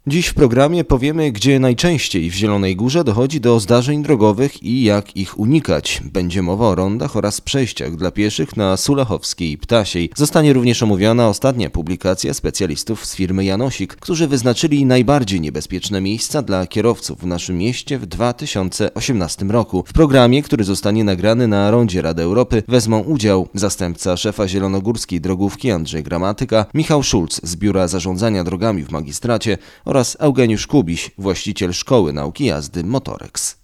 Dziś w programie powiemy, gdzie najczęściej w Zielonej Górze dochodzi do zdarzeń drogowych i jak ich unikać. Będzie mowa o rondach oraz przejściach dla pieszych na Sulechowskiej i Ptasiej. Zostanie również omówiona ostatnia publikacja specjalistów z firmy Janosik, którzy wyznaczyli najbardziej niebezpieczne miejsca dla kierowców w naszym mieście w 2018 roku. W programie, który zostanie nagrany na rondzie Rady Europy, wezmą udział zastępca szefa zielonogórskiej drogówki Andrzej Gramatyka, Michał Szulc z Biura Zarządzania Drogami w Magistracie oraz Eugeniusz Kubiś, właściciel Szkoły Nauki Jazdy Motorex.